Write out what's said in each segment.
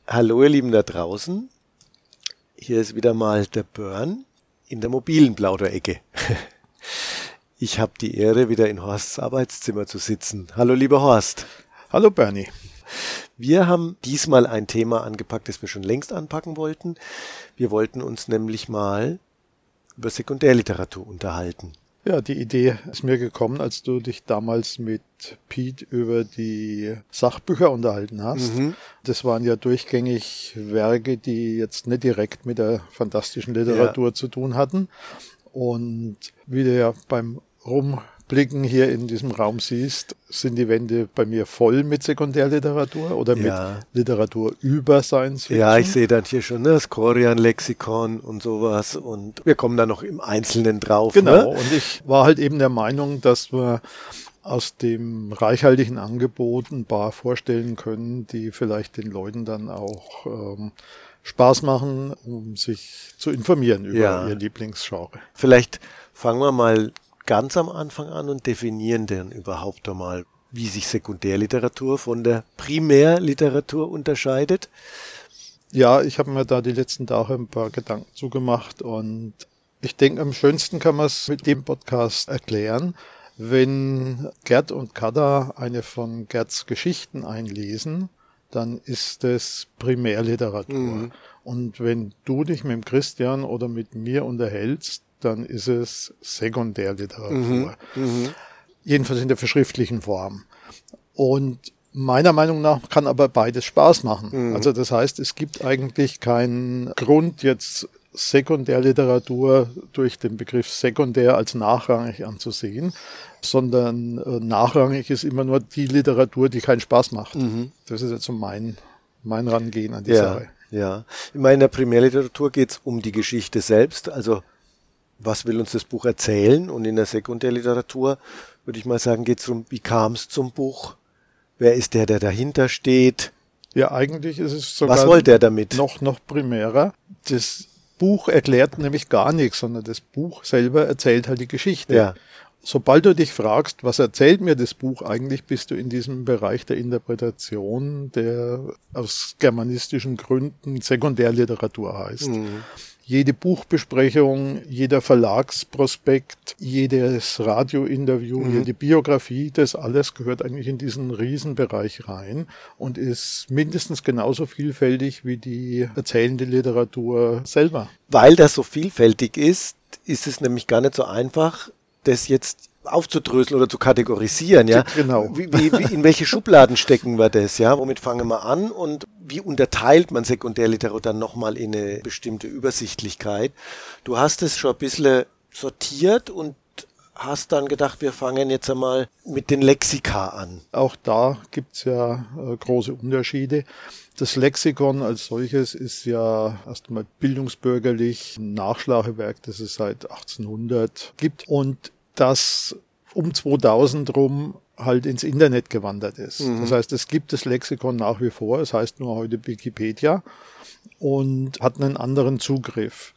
Hallo ihr Lieben da draußen, hier ist wieder mal der Börn in der mobilen Plauderecke. Ich habe die Ehre, wieder in Horsts Arbeitszimmer zu sitzen. Hallo lieber Horst. Hallo Bernie. Wir haben diesmal ein Thema angepackt, das wir schon längst anpacken wollten. Wir wollten uns nämlich mal über Sekundärliteratur unterhalten. Ja, die Idee ist mir gekommen, als du dich damals mit Pete über die Sachbücher unterhalten hast. Das waren ja durchgängig Werke, die jetzt nicht direkt mit der fantastischen Literatur zu tun hatten. Und wie du ja beim Rumblicken hier in diesem Raum siehst, sind die Wände bei mir voll mit Sekundärliteratur oder mit Literatur über Science Fiction. Ja, ich sehe dann hier schon das Korian-Lexikon und sowas und wir kommen da noch im Einzelnen drauf. Genau, und ich war halt eben der Meinung, dass wir aus dem reichhaltigen Angebot ein paar vorstellen können, die vielleicht den Leuten dann auch Spaß machen, um sich zu informieren über ihr Lieblingsgenre. Vielleicht fangen wir mal ganz am Anfang an und definieren denn überhaupt einmal, wie sich Sekundärliteratur von der Primärliteratur unterscheidet. Ja, ich habe mir da die letzten Tage ein paar Gedanken zugemacht und ich denke, am schönsten kann man es mit dem Podcast erklären, wenn Gerd und Kada eine von Gerds Geschichten einlesen, dann ist es Primärliteratur. Und wenn du dich mit dem Christian oder mit mir unterhältst, dann ist es Sekundärliteratur. Jedenfalls in der verschriftlichen Form. Und meiner Meinung nach kann aber beides Spaß machen. Also das heißt, es gibt eigentlich keinen Grund, jetzt Sekundärliteratur durch den Begriff sekundär als nachrangig anzusehen, sondern nachrangig ist immer nur die Literatur, die keinen Spaß macht. Das ist jetzt so mein Rangehen an die Sache. Ja, ich meine, in der Primärliteratur geht es um die Geschichte selbst, also was will uns das Buch erzählen? Und in der Sekundärliteratur, würde ich mal sagen, geht es darum, wie kam es zum Buch? Wer ist der dahinter steht? Ja, eigentlich ist es sogar was wollte er damit? noch primärer. Das Buch erklärt nämlich gar nichts, sondern das Buch selber erzählt halt die Geschichte. Ja. Sobald du dich fragst, was erzählt mir das Buch eigentlich, bist du in diesem Bereich der Interpretation, der aus germanistischen Gründen Sekundärliteratur heißt. Jede Buchbesprechung, jeder Verlagsprospekt, jedes Radiointerview, jede Biografie, das alles gehört eigentlich in diesen Riesenbereich rein und ist mindestens genauso vielfältig wie die erzählende Literatur selber. Weil das so vielfältig ist es nämlich gar nicht so einfach, das jetzt aufzudröseln oder zu kategorisieren, ja. Genau. Wie in welche Schubladen stecken wir das, ja? Womit fangen wir an und wie unterteilt man Sekundärliteratur dann nochmal in eine bestimmte Übersichtlichkeit? Du hast es schon ein bisschen sortiert und hast dann gedacht, wir fangen jetzt einmal mit den Lexika an. Auch da gibt's ja große Unterschiede. Das Lexikon als solches ist ja erstmal bildungsbürgerlich ein Nachschlagewerk, das es seit 1800 gibt und das um 2000 rum halt ins Internet gewandert ist. Das heißt, es gibt das Lexikon nach wie vor, es heißt nur heute Wikipedia und hat einen anderen Zugriff.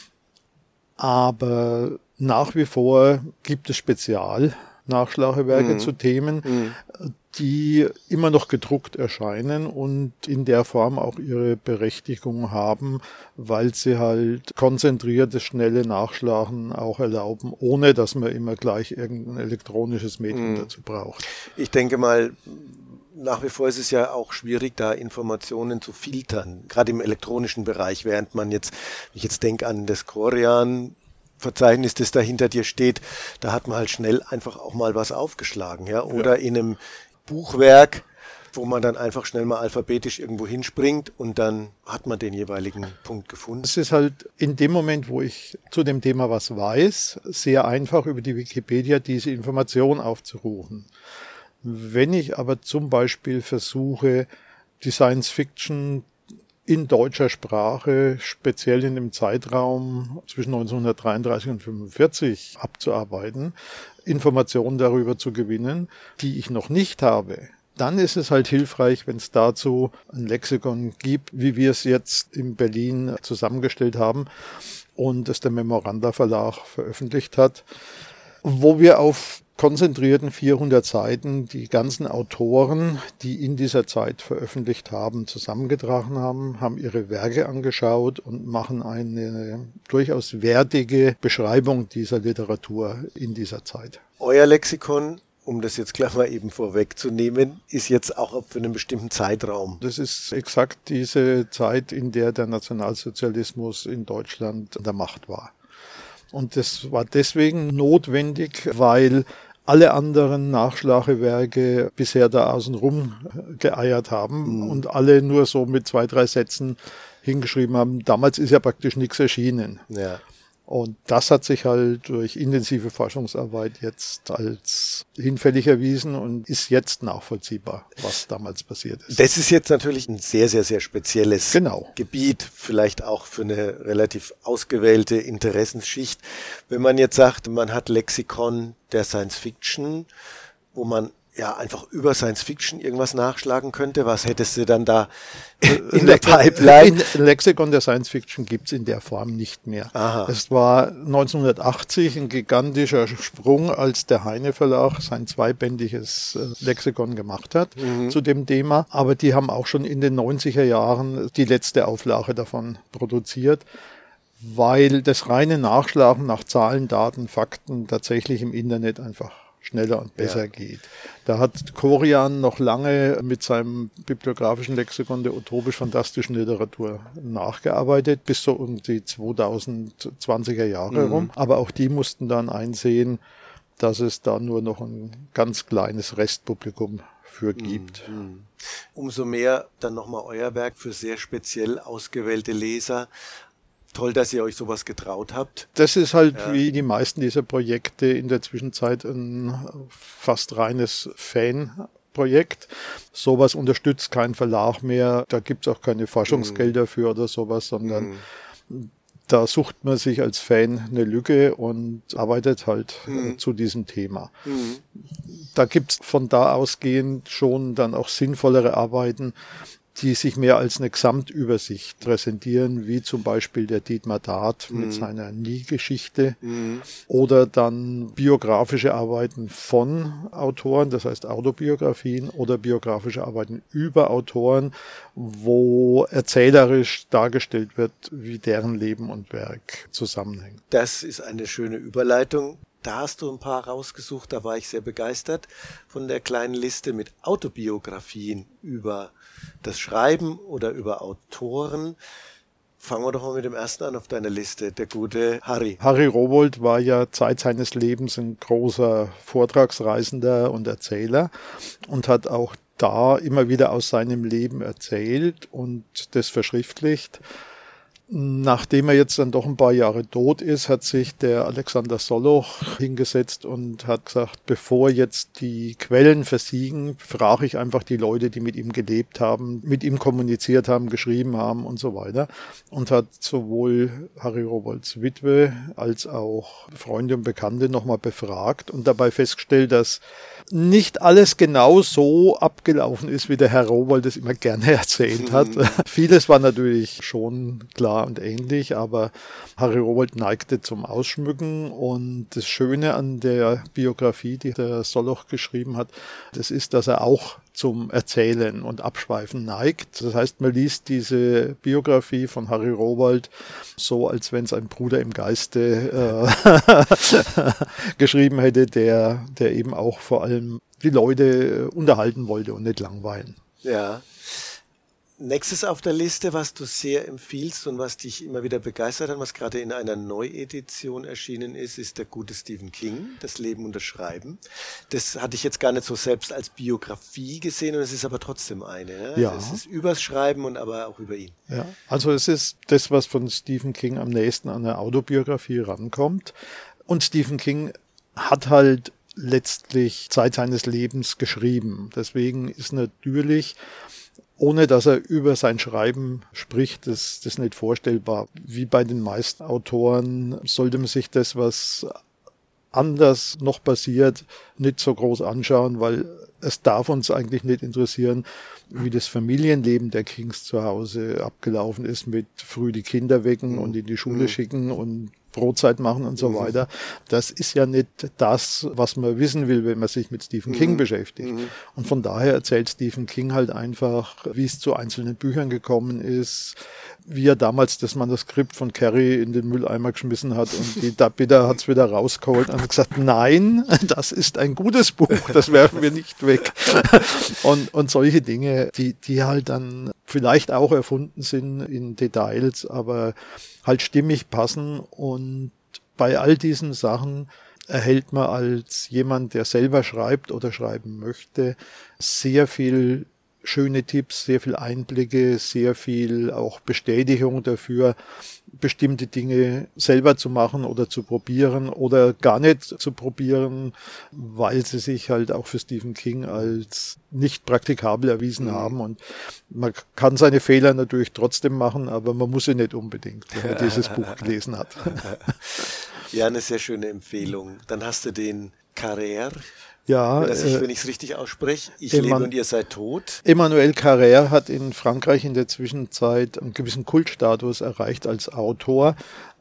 Aber nach wie vor gibt es Spezialnachschlagewerke zu Themen, die immer noch gedruckt erscheinen und in der Form auch ihre Berechtigung haben, weil sie halt konzentriertes, schnelle Nachschlagen auch erlauben, ohne dass man immer gleich irgendein elektronisches Medium dazu braucht. Ich denke mal, nach wie vor ist es ja auch schwierig, da Informationen zu filtern, gerade im elektronischen Bereich, während man jetzt, wenn ich jetzt denke an das Korian-Verzeichnis, das da hinter dir steht, da hat man halt schnell einfach auch mal was aufgeschlagen, ja, oder in einem Buchwerk, wo man dann einfach schnell mal alphabetisch irgendwo hinspringt und dann hat man den jeweiligen Punkt gefunden. Es ist halt in dem Moment, wo ich zu dem Thema was weiß, sehr einfach über die Wikipedia diese Information aufzurufen. Wenn ich aber zum Beispiel versuche, die Science Fiction in deutscher Sprache, speziell in dem Zeitraum zwischen 1933 und 1945 abzuarbeiten, Informationen darüber zu gewinnen, die ich noch nicht habe, dann ist es halt hilfreich, wenn es dazu ein Lexikon gibt, wie wir es jetzt in Berlin zusammengestellt haben und es der Memoranda Verlag veröffentlicht hat, wo wir auf konzentrierten 400 Seiten die ganzen Autoren, die in dieser Zeit veröffentlicht haben, zusammengetragen haben ihre Werke angeschaut und machen eine durchaus wertige Beschreibung dieser Literatur in dieser Zeit. Euer Lexikon, um das jetzt gleich mal eben vorwegzunehmen, ist jetzt auch für einen bestimmten Zeitraum. Das ist exakt diese Zeit, in der der Nationalsozialismus in Deutschland an der Macht war. Und das war deswegen notwendig, weil alle anderen Nachschlagewerke bisher da außenrum geeiert haben und alle nur so mit 2, 3 Sätzen hingeschrieben haben. Damals ist ja praktisch nichts erschienen. Ja. Und das hat sich halt durch intensive Forschungsarbeit jetzt als hinfällig erwiesen und ist jetzt nachvollziehbar, was damals passiert ist. Das ist jetzt natürlich ein sehr, sehr, sehr spezielles Gebiet, vielleicht auch für eine relativ ausgewählte Interessensschicht. Wenn man jetzt sagt, man hat Lexikon der Science Fiction, wo man ja einfach über Science Fiction irgendwas nachschlagen könnte, was hättest du dann da in der Pipeline? Ein Lexikon der Science Fiction gibt's in der Form nicht mehr. Aha. Es war 1980 ein gigantischer Sprung, als der Heine Verlag sein 2-bändiges Lexikon gemacht hat zu dem Thema. Aber die haben auch schon in den 90er Jahren die letzte Auflage davon produziert, weil das reine Nachschlagen nach Zahlen, Daten, Fakten tatsächlich im Internet einfach schneller und besser geht. Da hat Korian noch lange mit seinem bibliografischen Lexikon der utopisch-fantastischen Literatur nachgearbeitet, bis so um die 2020er Jahre rum. Aber auch die mussten dann einsehen, dass es da nur noch ein ganz kleines Restpublikum für gibt. Umso mehr dann nochmal euer Werk für sehr speziell ausgewählte Leser. Toll, dass ihr euch sowas getraut habt. Das ist halt wie die meisten dieser Projekte in der Zwischenzeit ein fast reines Fanprojekt. Sowas unterstützt kein Verlag mehr. Da gibt's auch keine Forschungsgelder für oder sowas, sondern da sucht man sich als Fan eine Lücke und arbeitet halt zu diesem Thema. Da gibt's von da ausgehend schon dann auch sinnvollere Arbeiten, die sich mehr als eine Gesamtübersicht präsentieren, wie zum Beispiel der Dietmar Dart mit seiner Nie-Geschichte oder dann biografische Arbeiten von Autoren, das heißt Autobiografien oder biografische Arbeiten über Autoren, wo erzählerisch dargestellt wird, wie deren Leben und Werk zusammenhängt. Das ist eine schöne Überleitung. Da hast du ein paar rausgesucht, da war ich sehr begeistert von der kleinen Liste mit Autobiografien über das Schreiben oder über Autoren. Fangen wir doch mal mit dem ersten an auf deiner Liste, der gute Harry. Harry Rowohlt war ja Zeit seines Lebens ein großer Vortragsreisender und Erzähler und hat auch da immer wieder aus seinem Leben erzählt und das verschriftlicht. Nachdem er jetzt dann doch ein paar Jahre tot ist, hat sich der Alexander Soloch hingesetzt und hat gesagt, bevor jetzt die Quellen versiegen, frage ich einfach die Leute, die mit ihm gelebt haben, mit ihm kommuniziert haben, geschrieben haben und so weiter. Und hat sowohl Harry Rowohlts Witwe als auch Freunde und Bekannte nochmal befragt und dabei festgestellt, dass nicht alles genau so abgelaufen ist, wie der Herr Rowohlt es immer gerne erzählt hat. Vieles war natürlich schon klar und ähnlich, aber Harry Rowohlt neigte zum Ausschmücken und das Schöne an der Biografie, die der Soloch geschrieben hat, das ist, dass er auch zum Erzählen und Abschweifen neigt. Das heißt, man liest diese Biografie von Harry Rowohlt so, als wenn es ein Bruder im Geiste geschrieben hätte, der eben auch vor allem die Leute unterhalten wollte und nicht langweilen. Ja. Nächstes auf der Liste, was du sehr empfiehlst und was dich immer wieder begeistert hat, was gerade in einer Neuedition erschienen ist, ist der gute Stephen King, Das Leben und das Schreiben. Das hatte ich jetzt gar nicht so selbst als Biografie gesehen und es ist aber trotzdem eine. Ne? Ja. Also es ist übers Schreiben und aber auch über ihn. Ja, also es ist das, was von Stephen King am nächsten an eine Autobiografie rankommt. Und Stephen King hat halt letztlich Zeit seines Lebens geschrieben. Deswegen ist natürlich, ohne dass er über sein Schreiben spricht, das nicht vorstellbar. Wie bei den meisten Autoren sollte man sich das, was anders noch passiert, nicht so groß anschauen, weil es darf uns eigentlich nicht interessieren, wie das Familienleben der Kings zu Hause abgelaufen ist, mit früh die Kinder wecken und in die Schule schicken und Brotzeit machen und so weiter. Das ist ja nicht das, was man wissen will, wenn man sich mit Stephen King beschäftigt. Und von daher erzählt Stephen King halt einfach, wie es zu einzelnen Büchern gekommen ist, wie er damals das Manuskript von Carrie in den Mülleimer geschmissen hat und die Bitter hat es wieder rausgeholt und hat gesagt, nein, das ist ein gutes Buch, das werfen wir nicht weg. Und solche Dinge, die halt dann vielleicht auch erfunden sind in Details, aber halt stimmig passen. Und bei all diesen Sachen erhält man als jemand, der selber schreibt oder schreiben möchte, sehr viel schöne Tipps, sehr viel Einblicke, sehr viel auch Bestätigung dafür, bestimmte Dinge selber zu machen oder zu probieren oder gar nicht zu probieren, weil sie sich halt auch für Stephen King als nicht praktikabel erwiesen haben. Und man kann seine Fehler natürlich trotzdem machen, aber man muss sie nicht unbedingt, wenn man dieses Buch gelesen hat. Ja, eine sehr schöne Empfehlung. Dann hast du den Carrère. Ja, wenn ich es richtig ausspreche, ich lebe und ihr seid tot. Emmanuel Carrère hat in Frankreich in der Zwischenzeit einen gewissen Kultstatus erreicht als Autor,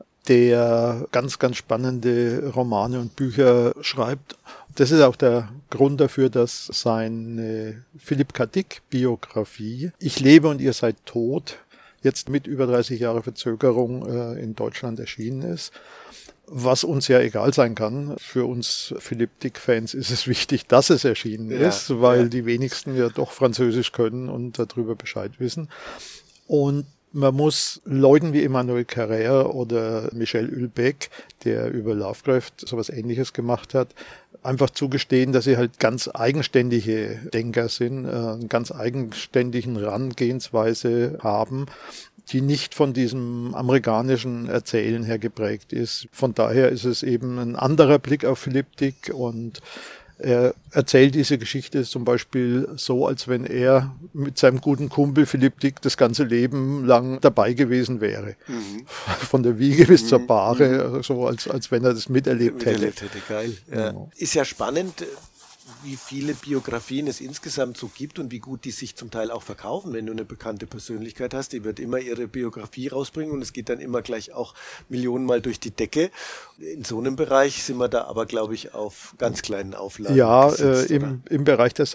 der ganz, ganz spannende Romane und Bücher schreibt. Das ist auch der Grund dafür, dass seine Philippe K. Dick Biografie Ich lebe und ihr seid tot jetzt mit über 30 Jahre Verzögerung in Deutschland erschienen ist. Was uns ja egal sein kann. Für uns Philippe Dick-Fans ist es wichtig, dass es erschienen ist, weil die wenigsten ja doch Französisch können und darüber Bescheid wissen. Und man muss Leuten wie Emmanuel Carrère oder Michel Houellebecq, der über Lovecraft sowas Ähnliches gemacht hat, einfach zugestehen, dass sie halt ganz eigenständige Denker sind, eine ganz eigenständigen Herangehensweise haben, die nicht von diesem amerikanischen Erzählen her geprägt ist. Von daher ist es eben ein anderer Blick auf Philippe Dick und er erzählt diese Geschichte zum Beispiel so, als wenn er mit seinem guten Kumpel Philippe Dick das ganze Leben lang dabei gewesen wäre. Von der Wiege bis zur Bahre, so als wenn er das miterlebt hätte. Geil. Ja. Ist ja spannend, wie viele Biografien es insgesamt so gibt und wie gut die sich zum Teil auch verkaufen, wenn du eine bekannte Persönlichkeit hast. Die wird immer ihre Biografie rausbringen und es geht dann immer gleich auch Millionenmal durch die Decke. In so einem Bereich sind wir da aber, glaube ich, auf ganz kleinen Auflagen. Ja, gesetzt, im Bereich der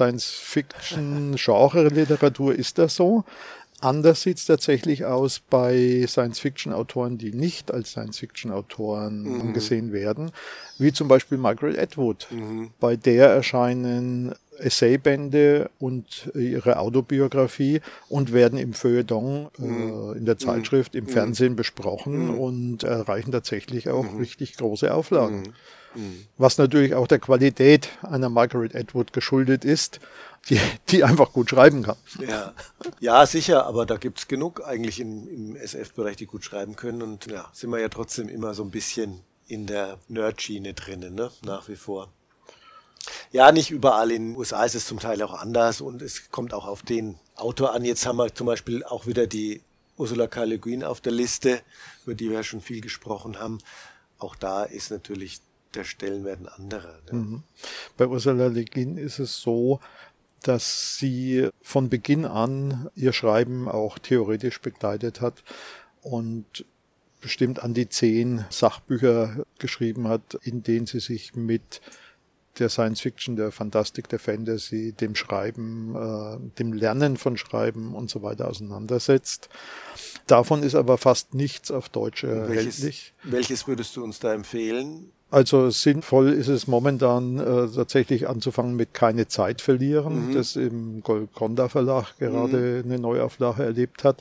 Science-Fiction-Genre-Literatur ist das so. Anders sieht es tatsächlich aus bei Science-Fiction-Autoren, die nicht als Science-Fiction-Autoren angesehen werden, wie zum Beispiel Margaret Atwood. Bei der erscheinen Essaybände und ihre Autobiografie und werden im Feuilleton, in der Zeitschrift, im Fernsehen besprochen und erreichen tatsächlich auch richtig große Auflagen. Was natürlich auch der Qualität einer Margaret Atwood geschuldet ist, die einfach gut schreiben kann. Ja, sicher, aber da gibt's genug eigentlich im SF-Bereich, die gut schreiben können und ja, sind wir ja trotzdem immer so ein bisschen in der Nerd-Schiene drinnen, ne? Nach wie vor. Ja, nicht überall. In den USA ist es zum Teil auch anders und es kommt auch auf den Autor an. Jetzt haben wir zum Beispiel auch wieder die Ursula K. Le Guin auf der Liste, über die wir ja schon viel gesprochen haben. Auch da ist natürlich der Stellenwert ein anderer. Ne? Bei Ursula Le Guin ist es so, dass sie von Beginn an ihr Schreiben auch theoretisch begleitet hat und bestimmt an die 10 Sachbücher geschrieben hat, in denen sie sich mit der Science-Fiction, der Fantastik, der Fantasy, dem Schreiben, dem Lernen von Schreiben und so weiter auseinandersetzt. Davon ist aber fast nichts auf Deutsch erhältlich. Welches würdest du uns da empfehlen? Also sinnvoll ist es momentan tatsächlich anzufangen mit Keine Zeit verlieren, das im Golconda Verlag gerade eine Neuauflage erlebt hat,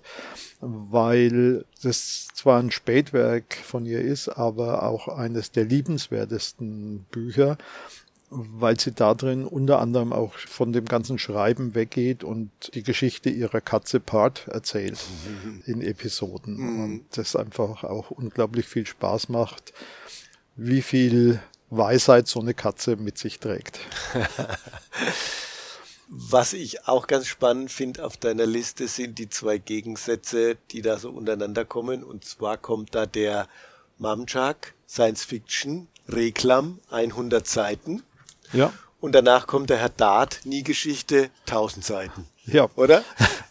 weil das zwar ein Spätwerk von ihr ist, aber auch eines der liebenswertesten Bücher, weil sie da drin unter anderem auch von dem ganzen Schreiben weggeht und die Geschichte ihrer Katze Part erzählt in Episoden. Und das einfach auch unglaublich viel Spaß macht, wie viel Weisheit so eine Katze mit sich trägt. Was ich auch ganz spannend finde auf deiner Liste sind die 2 Gegensätze, die da so untereinander kommen. Und zwar kommt da der Mamczak, Science Fiction, Reklam, 100 Seiten. Ja. Und danach kommt der Herr Dart, Nie Geschichte, 1000 Seiten. Ja. Oder?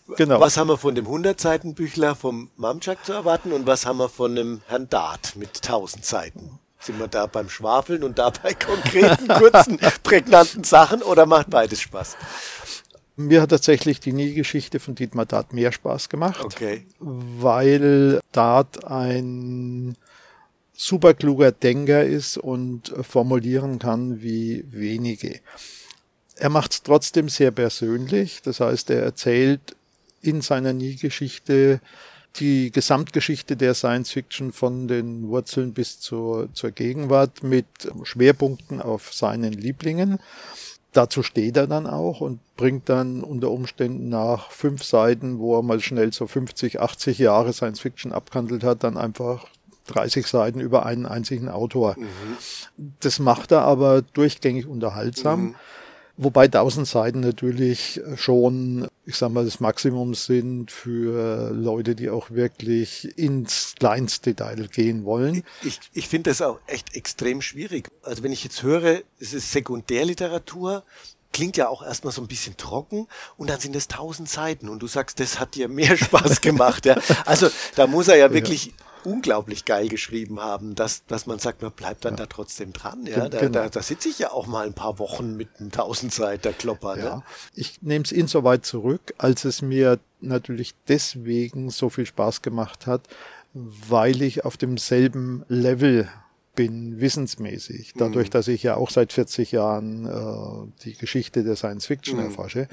Genau. Was haben wir von dem 100-Seiten-Büchler vom Mamczak zu erwarten und was haben wir von dem Herrn Dart mit 1000 Seiten? Sind wir da beim Schwafeln und da bei konkreten, kurzen, prägnanten Sachen oder macht beides Spaß? Mir hat tatsächlich die Nie-Geschichte von Dietmar Dart mehr Spaß gemacht, Okay. weil Dart ein superkluger Denker ist und formulieren kann wie wenige. Er macht es trotzdem sehr persönlich, das heißt, er erzählt in seiner Nie-Geschichte die Gesamtgeschichte der Science-Fiction von den Wurzeln bis zur Gegenwart mit Schwerpunkten auf seinen Lieblingen. Dazu steht er dann auch und bringt dann unter Umständen nach 5 Seiten, wo er mal schnell so 50, 80 Jahre Science-Fiction abgehandelt hat, dann einfach 30 Seiten über einen einzigen Autor. Das macht er aber durchgängig unterhaltsam. Wobei 1000 Seiten natürlich schon, ich sag mal, das Maximum sind für Leute, die auch wirklich ins Kleinstdetail gehen wollen. Ich finde das auch echt extrem schwierig. Also wenn ich jetzt höre, es ist Sekundärliteratur, klingt ja auch erstmal so ein bisschen trocken und dann sind es 1000 Seiten und du sagst, das hat dir mehr Spaß gemacht. Ja. Also da muss er ja wirklich unglaublich geil geschrieben haben, dass man sagt, man bleibt dann da trotzdem dran. Ja? Da sitze ich ja auch mal ein paar Wochen mit einem 1000-Seiter Klopper. Ja. Ne? Ich nehme es insoweit zurück, als es mir natürlich deswegen so viel Spaß gemacht hat, weil ich auf demselben Level bin, wissensmäßig. Dadurch, dass ich ja auch seit 40 Jahren die Geschichte der Science-Fiction erforsche.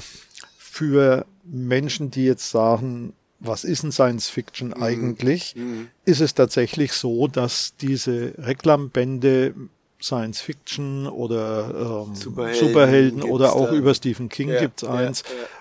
Für Menschen, die jetzt sagen, was ist denn Science-Fiction eigentlich, ist es tatsächlich so, dass diese Reklambände Science-Fiction oder Superhelden oder auch über Stephen King gibt's eins.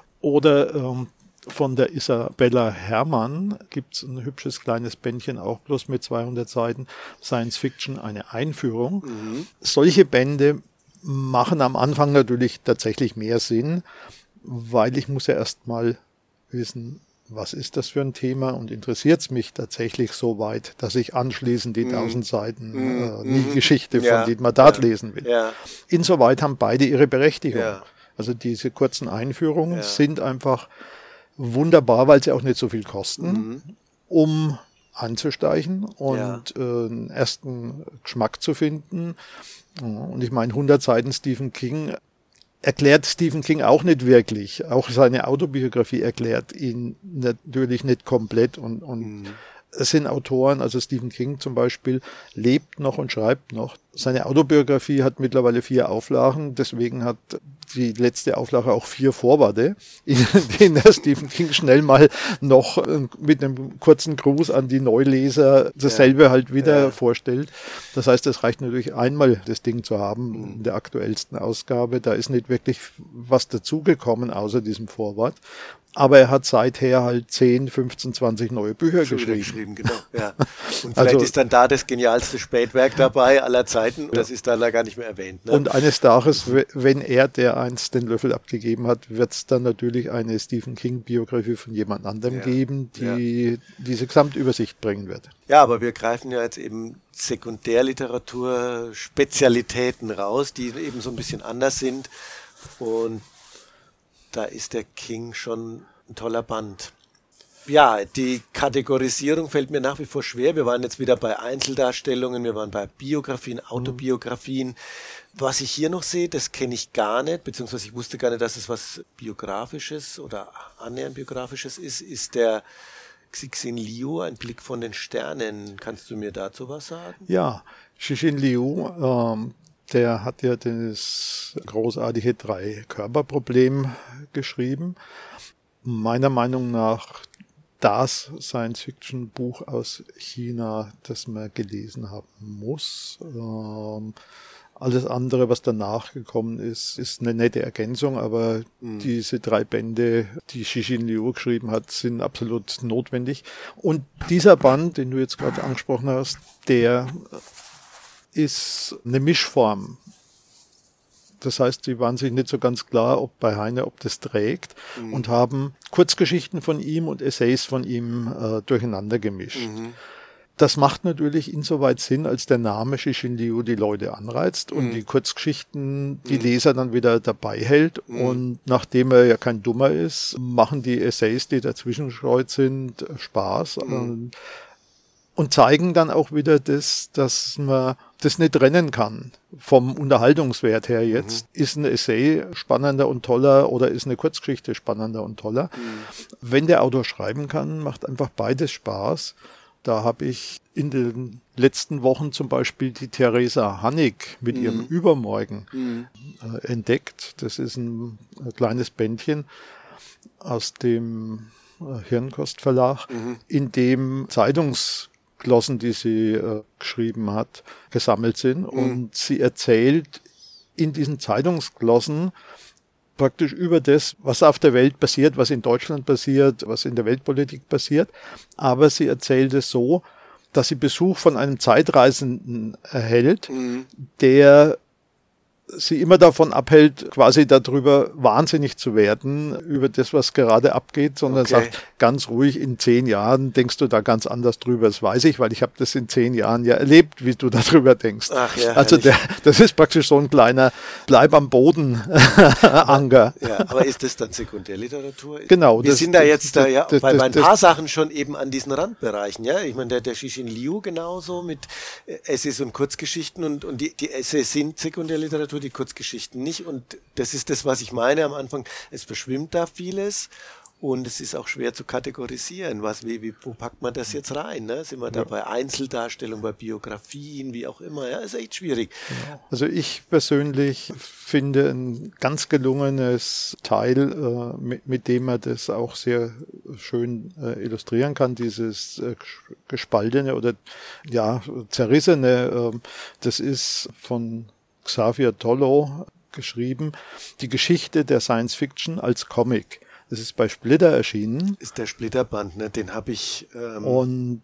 Oder von der Isabella Herrmann gibt's ein hübsches kleines Bändchen, auch bloß mit 200 Seiten, Science-Fiction, eine Einführung. Solche Bände machen am Anfang natürlich tatsächlich mehr Sinn, weil ich muss ja erst mal wissen, was ist das für ein Thema und interessiert es mich tatsächlich so weit, dass ich anschließend die 1000 Seiten Nie-Geschichte von Dietmar Dart lesen will. Ja. Insoweit haben beide ihre Berechtigung. Ja. Also diese kurzen Einführungen sind einfach wunderbar, weil sie auch nicht so viel kosten, um anzusteigen und einen ersten Geschmack zu finden. Und ich meine, 100 Seiten Stephen King erklärt Stephen King auch nicht wirklich. Auch seine Autobiografie erklärt ihn natürlich nicht komplett. Und es sind Autoren, also Stephen King zum Beispiel, lebt noch und schreibt noch. Seine Autobiografie hat mittlerweile 4 Auflagen, deswegen hat die letzte Auflage auch 4 Vorworte, in denen der Stephen King schnell mal noch mit einem kurzen Gruß an die Neuleser dasselbe halt wieder vorstellt. Das heißt, es reicht natürlich einmal, das Ding zu haben in der aktuellsten Ausgabe. Da ist nicht wirklich was dazugekommen, außer diesem Vorwort. Aber er hat seither halt 10, 15, 20 neue Bücher geschrieben. Genau, ja. Und vielleicht ist dann da das genialste Spätwerk dabei aller Zeiten. Das ist dann da gar nicht mehr erwähnt. Ne? Und eines Tages, wenn er der einst den Löffel abgegeben hat, wird es dann natürlich eine Stephen King-Biografie von jemand anderem geben, die diese Gesamtübersicht bringen wird. Ja, aber wir greifen ja jetzt eben Sekundärliteratur, Spezialitäten raus, die eben so ein bisschen anders sind. Und da ist der King schon ein toller Band. Ja, die Kategorisierung fällt mir nach wie vor schwer. Wir waren jetzt wieder bei Einzeldarstellungen, wir waren bei Biografien, Autobiografien. Was ich hier noch sehe, das kenne ich gar nicht, beziehungsweise ich wusste gar nicht, dass es was Biografisches oder annähernd Biografisches ist der Cixin Liu, ein Blick von den Sternen. Kannst du mir dazu was sagen? Ja, Cixin Liu, der hat ja das großartige 3-Körper-Problem geschrieben. Meiner Meinung nach das Science-Fiction-Buch aus China, das man gelesen haben muss. Alles andere, was danach gekommen ist, ist eine nette Ergänzung, aber diese 3 Bände, die Cixin Liu geschrieben hat, sind absolut notwendig. Und dieser Band, den du jetzt gerade angesprochen hast, der ist eine Mischform. Das heißt, sie waren sich nicht so ganz klar, ob bei Heine, ob das trägt, und haben Kurzgeschichten von ihm und Essays von ihm durcheinander gemischt. Das macht natürlich insoweit Sinn, als der Name Cixin Liu die Leute anreizt und die Kurzgeschichten die Leser dann wieder dabei hält. Und nachdem er ja kein Dummer ist, machen die Essays, die dazwischen gestreut sind, Spaß. Und zeigen dann auch wieder dass man das nicht trennen kann. Vom Unterhaltungswert her jetzt. Ist ein Essay spannender und toller oder ist eine Kurzgeschichte spannender und toller? Wenn der Autor schreiben kann, macht einfach beides Spaß. Da habe ich in den letzten Wochen zum Beispiel die Theresa Hannig mit ihrem Übermorgen entdeckt. Das ist ein kleines Bändchen aus dem Hirnkost-Verlag, in dem Zeitungsglossen, die sie geschrieben hat, gesammelt sind. Und sie erzählt in diesen Zeitungsglossen praktisch über das, was auf der Welt passiert, was in Deutschland passiert, was in der Weltpolitik passiert. Aber sie erzählt es so, dass sie Besuch von einem Zeitreisenden erhält, der sie immer davon abhält, quasi darüber wahnsinnig zu werden, über das, was gerade abgeht, sondern sagt ganz ruhig, in 10 Jahren denkst du da ganz anders drüber. Das weiß ich, weil ich habe das in 10 Jahren ja erlebt, wie du darüber denkst. Ach ja, also das ist praktisch so ein kleiner Bleib am Boden Anker. Ja, aber ist das dann Sekundärliteratur? Genau. Wir sind da jetzt bei ein paar Sachen schon eben an diesen Randbereichen. Ja, ich meine, der Cixin Liu genauso mit Essays und Kurzgeschichten und die Essays sind Sekundärliteratur, die Kurzgeschichten nicht. Und das ist das, was ich meine am Anfang. Es verschwimmt da vieles und es ist auch schwer zu kategorisieren. Wo packt man das jetzt rein? Ne? Sind wir da bei Einzeldarstellung, bei Biografien, wie auch immer? Ja, ist echt schwierig. Also ich persönlich finde ein ganz gelungenes Teil, mit dem man das auch sehr schön illustrieren kann, dieses gespaltene oder zerrissene, das ist von Xavier Tollo geschrieben, die Geschichte der Science Fiction als Comic. Das ist bei Splitter erschienen. Ist der Splitterband, ne? Den habe ich. Und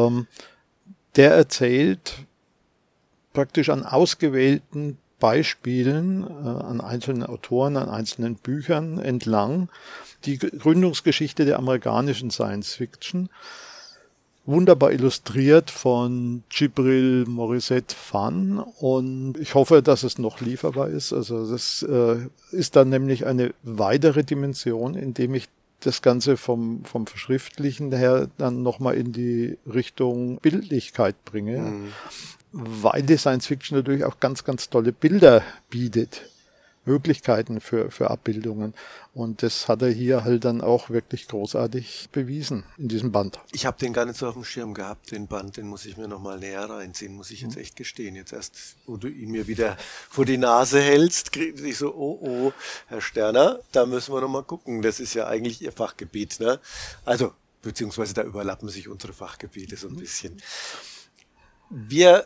der erzählt praktisch an ausgewählten Beispielen, an einzelnen Autoren, an einzelnen Büchern entlang die Gründungsgeschichte der amerikanischen Science Fiction. Wunderbar illustriert von Djibril Morissette Fan und ich hoffe, dass es noch lieferbar ist. Also das ist dann nämlich eine weitere Dimension, indem ich das Ganze vom Verschriftlichen her dann nochmal in die Richtung Bildlichkeit bringe, weil die Science Fiction natürlich auch ganz, ganz tolle Bilder bietet. Möglichkeiten für Abbildungen. Und das hat er hier halt dann auch wirklich großartig bewiesen in diesem Band. Ich habe den gar nicht so auf dem Schirm gehabt, den Band, den muss ich mir nochmal näher reinziehen, muss ich jetzt echt gestehen. Jetzt erst, wo du ihn mir wieder vor die Nase hältst, kriege ich so, oh, Herr Sterner, da müssen wir nochmal gucken. Das ist ja eigentlich Ihr Fachgebiet, ne? Also, beziehungsweise da überlappen sich unsere Fachgebiete so ein bisschen. Wir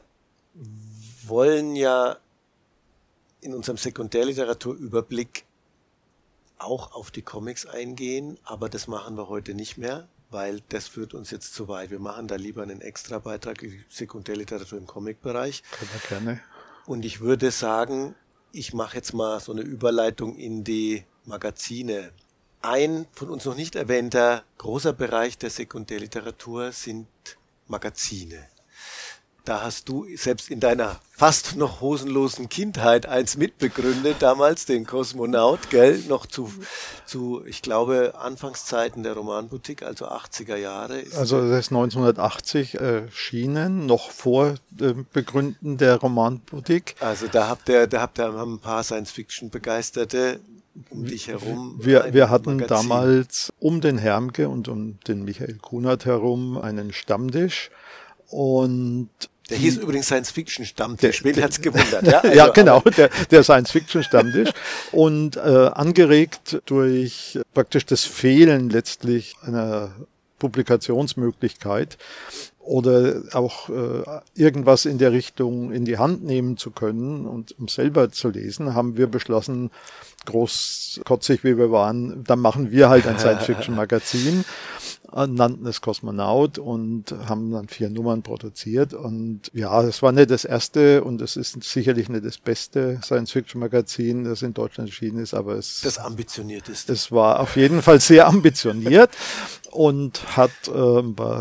wollen ja in unserem Sekundärliteraturüberblick auch auf die Comics eingehen, aber das machen wir heute nicht mehr, weil das führt uns jetzt zu weit. Wir machen da lieber einen extra Beitrag in die Sekundärliteratur im Comic-Bereich. Können wir gerne. Und ich würde sagen, ich mache jetzt mal so eine Überleitung in die Magazine. Ein von uns noch nicht erwähnter großer Bereich der Sekundärliteratur sind Magazine. Da hast du selbst in deiner fast noch hosenlosen Kindheit eins mitbegründet, damals den Kosmonaut, gell, noch zu ich glaube, Anfangszeiten der Romanboutique, also 80er Jahre. Also das ist 1980 erschienen, noch vor dem Begründen der Romanboutique. Also da haben ein paar Science-Fiction-Begeisterte um dich herum. Wir hatten Magazin. Damals um den Hermke und um den Michael Kunert herum einen Stammtisch und der hieß übrigens Science-Fiction-Stammtisch, wen hat's gewundert? Ja, also, ja genau, der Science-Fiction-Stammtisch. Und angeregt durch praktisch das Fehlen letztlich einer Publikationsmöglichkeit oder auch irgendwas in der Richtung in die Hand nehmen zu können und um selber zu lesen, haben wir beschlossen, großkotzig wie wir waren, dann machen wir halt ein Science-Fiction-Magazin, nannten es Kosmonaut und haben dann 4 Nummern produziert. Und ja, es war nicht das erste und es ist sicherlich nicht das beste Science-Fiction-Magazin, das in Deutschland erschienen ist, aber das ambitionierteste. Es war auf jeden Fall sehr ambitioniert und hat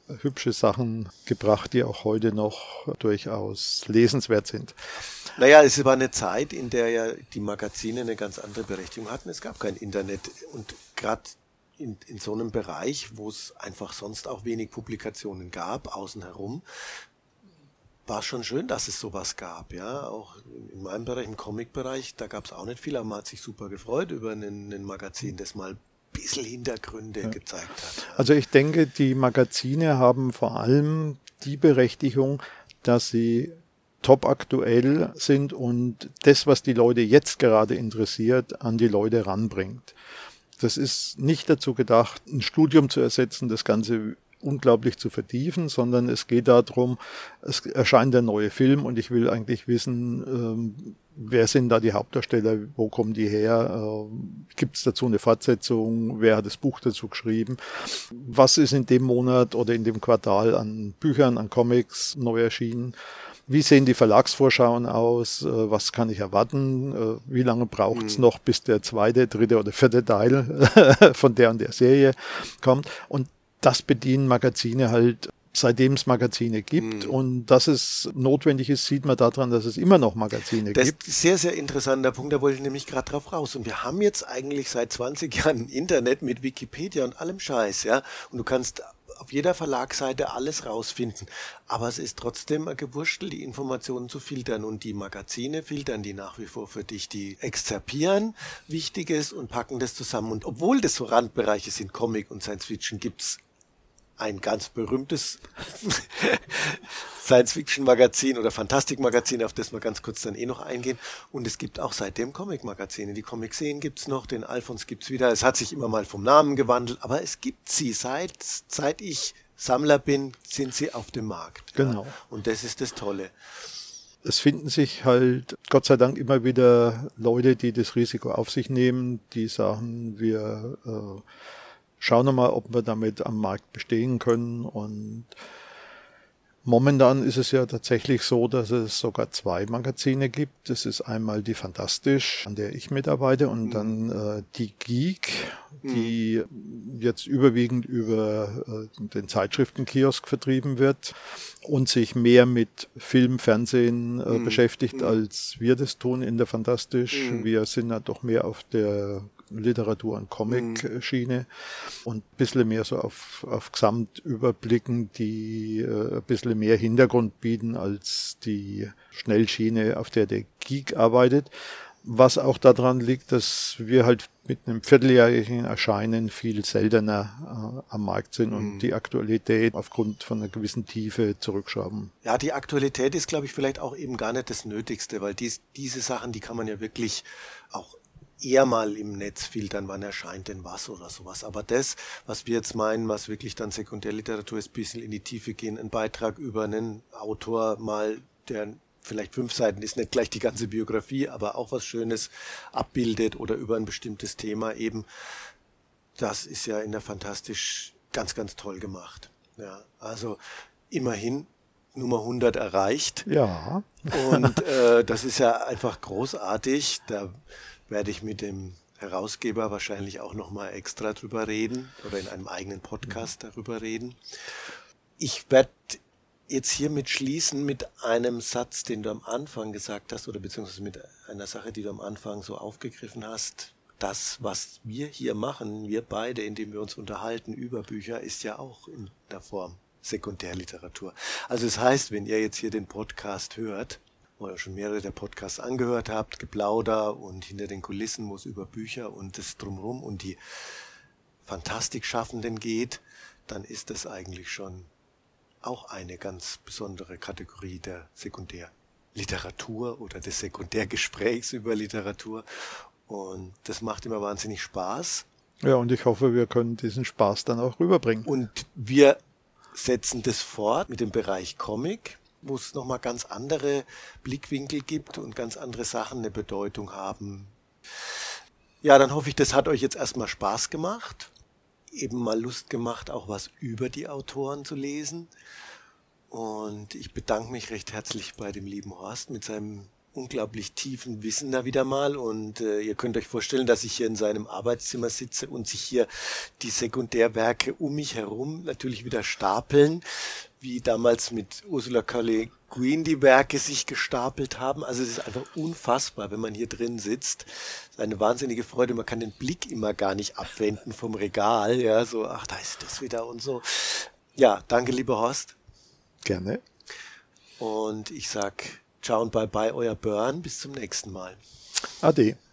hübsche Sachen gebracht, die auch heute noch durchaus lesenswert sind. Naja, es war eine Zeit, in der ja die Magazine eine ganz andere Berechtigung hatten. Es gab kein Internet und gerade in so einem Bereich, wo es einfach sonst auch wenig Publikationen gab, außen herum, war schon schön, dass es sowas gab. Ja, auch in meinem Bereich, im Comic-Bereich, da gab es auch nicht viel, aber man hat sich super gefreut über ein Magazin, das mal ein bisschen Hintergründe gezeigt hat. Ja. Also ich denke, die Magazine haben vor allem die Berechtigung, dass sie top aktuell sind und das, was die Leute jetzt gerade interessiert, an die Leute ranbringt. Das ist nicht dazu gedacht, ein Studium zu ersetzen, das Ganze unglaublich zu vertiefen, sondern es geht darum, es erscheint der neue Film und ich will eigentlich wissen, wer sind da die Hauptdarsteller, wo kommen die her, gibt es dazu eine Fortsetzung, wer hat das Buch dazu geschrieben, was ist in dem Monat oder in dem Quartal an Büchern, an Comics neu erschienen. Wie sehen die Verlagsvorschauen aus? Was kann ich erwarten? Wie lange braucht es noch, bis der zweite, dritte oder vierte Teil von der und der Serie kommt? Und das bedienen Magazine halt, seitdem es Magazine gibt. Und dass es notwendig ist, sieht man daran, dass es immer noch Magazine gibt. Das ist ein sehr, sehr interessanter Punkt, da wollte ich nämlich gerade drauf raus. Und wir haben jetzt eigentlich seit 20 Jahren Internet mit Wikipedia und allem Scheiß, ja. Und du kannst auf jeder Verlagsseite alles rausfinden. Aber es ist trotzdem ein Gewurstel, die Informationen zu filtern. Und die Magazine filtern die nach wie vor für dich. Die exzerpieren Wichtiges und packen das zusammen. Und obwohl das so Randbereiche sind, Comic und Science Fiction, gibt's ein ganz berühmtes Science-Fiction-Magazin oder Fantastik-Magazin, auf das wir ganz kurz dann noch eingehen. Und es gibt auch seitdem Comic-Magazine. Die Comic-Serien gibt's noch, den Alphons gibt's wieder. Es hat sich immer mal vom Namen gewandelt, aber es gibt sie. Seit ich Sammler bin, sind sie auf dem Markt. Genau. Ja. Und das ist das Tolle. Es finden sich halt Gott sei Dank immer wieder Leute, die das Risiko auf sich nehmen, die sagen, wir schauen wir mal, ob wir damit am Markt bestehen können. Und momentan ist es ja tatsächlich so, dass es sogar 2 Magazine gibt. Das ist einmal die Fantastisch, an der ich mitarbeite, und dann die Geek, die jetzt überwiegend über den Zeitschriftenkiosk vertrieben wird und sich mehr mit Film, Fernsehen beschäftigt, als wir das tun in der Fantastisch. Wir sind ja doch mehr auf der Literatur- und Comic-Schiene und ein bisschen mehr so auf Gesamtüberblicken, die ein bisschen mehr Hintergrund bieten als die Schnellschiene, auf der Geek arbeitet. Was auch daran liegt, dass wir halt mit einem vierteljährigen Erscheinen viel seltener am Markt sind und die Aktualität aufgrund von einer gewissen Tiefe zurückschrauben. Ja, die Aktualität ist, glaube ich, vielleicht auch eben gar nicht das Nötigste, weil diese Sachen, die kann man ja wirklich auch eher mal im Netz filtern, wann erscheint denn was oder sowas. Aber das, was wir jetzt meinen, was wirklich dann Sekundärliteratur ist, ein bisschen in die Tiefe gehen, ein Beitrag über einen Autor mal, der vielleicht 5 Seiten ist, nicht gleich die ganze Biografie, aber auch was Schönes abbildet oder über ein bestimmtes Thema eben, das ist ja in der Fantastisch ganz, ganz toll gemacht. Ja, also immerhin Nummer 100 erreicht. Ja. Und das ist ja einfach großartig. Da werde ich mit dem Herausgeber wahrscheinlich auch nochmal extra drüber reden oder in einem eigenen Podcast darüber reden. Ich werde jetzt hiermit schließen mit einem Satz, den du am Anfang gesagt hast, oder beziehungsweise mit einer Sache, die du am Anfang so aufgegriffen hast. Das, was wir hier machen, wir beide, indem wir uns unterhalten über Bücher, ist ja auch in der Form Sekundärliteratur. Also es heißt, wenn ihr jetzt hier den Podcast hört, oder schon mehrere der Podcasts angehört habt, Geplauder und hinter den Kulissen, wo es über Bücher und das Drumherum und die Fantastikschaffenden geht, dann ist das eigentlich schon auch eine ganz besondere Kategorie der Sekundärliteratur oder des Sekundärgesprächs über Literatur. Und das macht immer wahnsinnig Spaß. Ja, und ich hoffe, wir können diesen Spaß dann auch rüberbringen. Und wir setzen das fort mit dem Bereich Comic, wo es nochmal ganz andere Blickwinkel gibt und ganz andere Sachen eine Bedeutung haben. Ja, dann hoffe ich, das hat euch jetzt erstmal Spaß gemacht, eben mal Lust gemacht, auch was über die Autoren zu lesen. Und ich bedanke mich recht herzlich bei dem lieben Horst mit seinem unglaublich tiefen Wissen da wieder mal und ihr könnt euch vorstellen, dass ich hier in seinem Arbeitszimmer sitze und sich hier die Sekundärwerke um mich herum natürlich wieder stapeln, wie damals mit Ursula K. Le Guin die Werke sich gestapelt haben. Also es ist einfach unfassbar, wenn man hier drin sitzt. Es ist eine wahnsinnige Freude. Man kann den Blick immer gar nicht abwenden vom Regal. Ja, so, ach, da ist das wieder und so. Ja, danke, lieber Horst. Gerne. Und ich sag ciao und bye bye, euer Björn. Bis zum nächsten Mal. Ade.